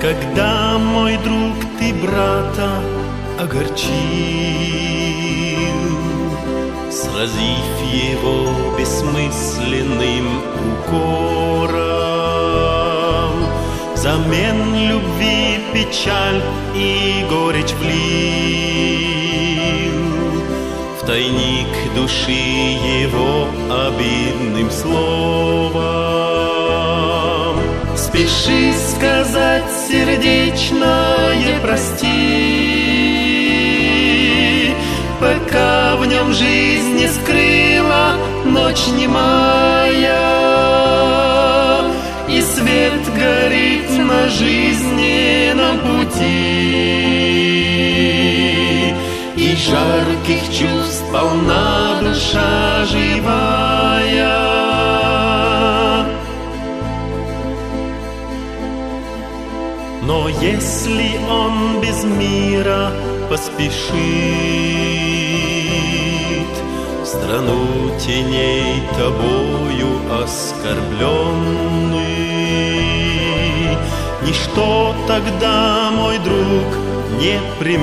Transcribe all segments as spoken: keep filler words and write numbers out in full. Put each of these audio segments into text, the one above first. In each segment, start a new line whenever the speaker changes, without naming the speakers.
Когда, мой друг, ты брата огорчил, сразив его бессмысленным укором, взамен любви печаль и горечь влил в тайник души его обидным словом. Спеши сказать сердечное прости, пока в нем жизнь не скрыла ночь немая, и свет горит на жизненном пути, и жарких чувств полна душа живая. Но если он без мира поспешит в страну теней тобою оскорбленный, ничто тогда, мой друг, не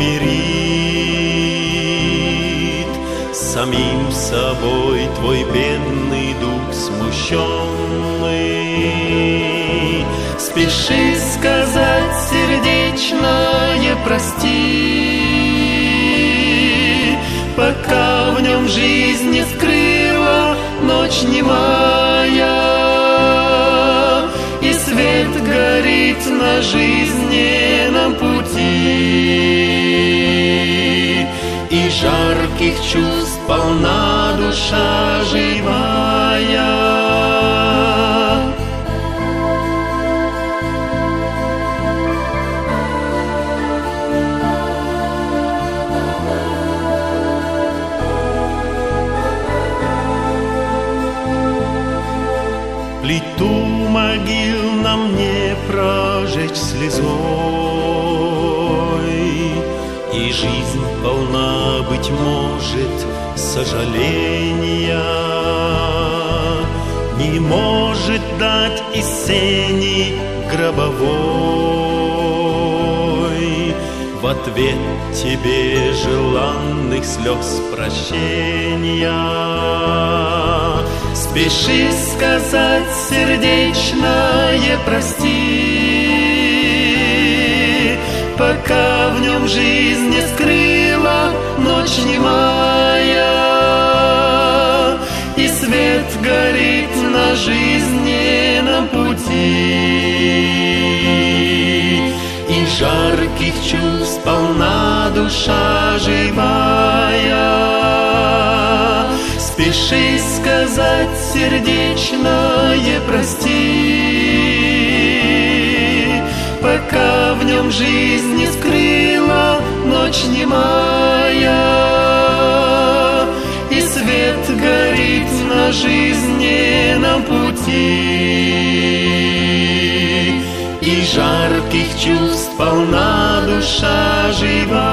примирит с самим собой твой бедный дух смущенный. Спеши сказать сердечное прости, пока в нем жизнь не скрыла ночь немая, и свет горит на жизненном пути, и жарких чувств полна душа живая. Плиту могил нам не прожечь слезой, и жизнь полна, быть может, сожаления, не может дать из сени гробовой в ответ тебе желанных слез прощения. Спеши сказать сердечное прости, пока в нем жизнь не скрыла ночь немая, и свет горит на жизненном пути, и жарких чувств полна душа живая. Спеши сказать сердечное прости, пока в нем жизнь не скрыла ночь немая, и свет горит на жизненном пути, и жарких чувств полна душа живая.